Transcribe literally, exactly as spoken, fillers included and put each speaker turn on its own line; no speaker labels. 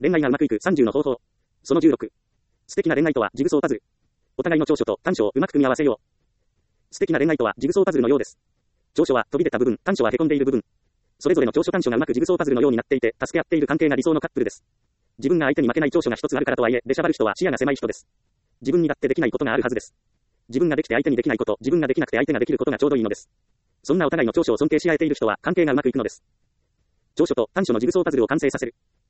恋愛がうまくいくさんじゅうの方法。そのじゅうろく。素敵な恋愛とはジグソーパズル。お互いの長所と短所をうまく組み合わせよう。素敵な恋愛とはジグソーパズルのようです。長所は飛び出た部分、短所は凹んでいる部分。それぞれの長所短所がうまくジグソーパズルのようになっていて、助け合っている関係が理想のカップルです。自分が相手に負けない長所が一つあるからとはいえ、出しゃばる人は視野が狭い人です。自分にだってできないことがあるはずです。自分ができて相手にできないこと、自分ができなくて相手ができることがちょうどいいのです。そんなお互いの長所を尊敬し合えている人は関係がうまくいくのです。長所と短所のジグソーパズルを完成させる。